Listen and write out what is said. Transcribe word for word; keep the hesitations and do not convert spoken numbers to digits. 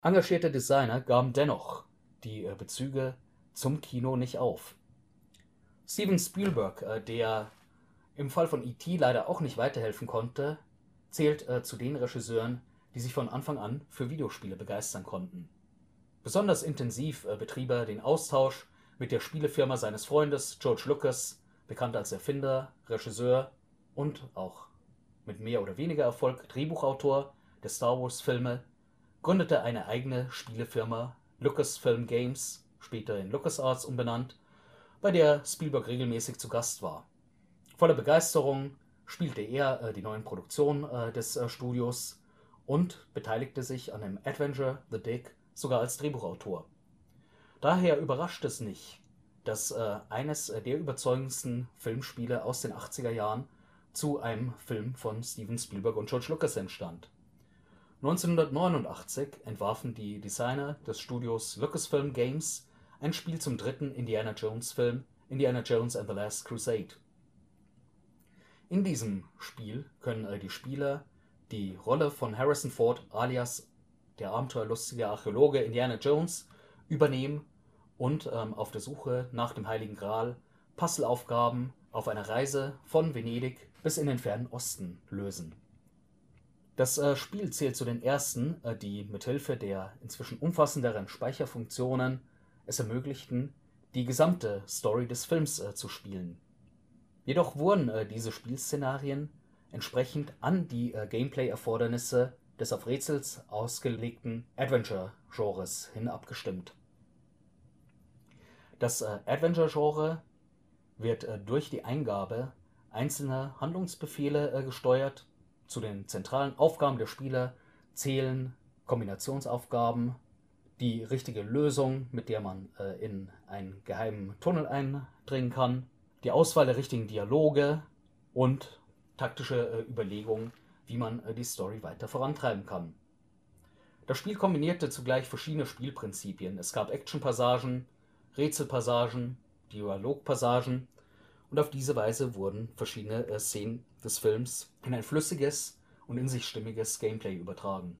Engagierte Designer gaben dennoch die äh, Bezüge zum Kino nicht auf. Steven Spielberg, äh, der im Fall von E T leider auch nicht weiterhelfen konnte, zählt äh, zu den Regisseuren, die sich von Anfang an für Videospiele begeistern konnten. Besonders intensiv äh, betrieb er den Austausch mit der Spielefirma seines Freundes George Lucas, bekannt als Erfinder, Regisseur und auch mit mehr oder weniger Erfolg Drehbuchautor der Star-Wars-Filme, gründete eine eigene Spielefirma, Lucasfilm Games, später in LucasArts umbenannt, bei der Spielberg regelmäßig zu Gast war. Voller Begeisterung spielte er äh, die neuen Produktionen äh, des äh, Studios und beteiligte sich an dem Adventure The Dig sogar als Drehbuchautor. Daher überrascht es nicht, dass äh, eines äh, der überzeugendsten Filmspiele aus den achtziger Jahren zu einem Film von Steven Spielberg und George Lucas entstand. neunzehnhundertneunundachtzig entwarfen die Designer des Studios Lucasfilm Games ein Spiel zum dritten Indiana-Jones-Film Indiana Jones and the Last Crusade. In diesem Spiel können äh, die Spieler die Rolle von Harrison Ford alias der abenteuerlustige Archäologe Indiana Jones übernehmen und ähm, auf der Suche nach dem Heiligen Gral Puzzleaufgaben auf einer Reise von Venedig bis in den fernen Osten lösen. Das äh, Spiel zählt zu den ersten, äh, die mithilfe der inzwischen umfassenderen Speicherfunktionen es ermöglichten, die gesamte Story des Films äh, zu spielen. Jedoch wurden äh, diese Spielszenarien entsprechend an die äh, Gameplay-Erfordernisse des auf Rätsels ausgelegten Adventure-Genres hin abgestimmt. Das äh, Adventure-Genre wird äh, durch die Eingabe einzelner Handlungsbefehle äh, gesteuert. Zu den zentralen Aufgaben der Spieler zählen Kombinationsaufgaben, die richtige Lösung, mit der man äh, in einen geheimen Tunnel eindringen kann, die Auswahl der richtigen Dialoge und taktische äh, Überlegungen, wie man äh, die Story weiter vorantreiben kann. Das Spiel kombinierte zugleich verschiedene Spielprinzipien. Es gab Action-Passagen, Rätselpassagen, Dialogpassagen und auf diese Weise wurden verschiedene äh, Szenen des Films in ein flüssiges und in sich stimmiges Gameplay übertragen.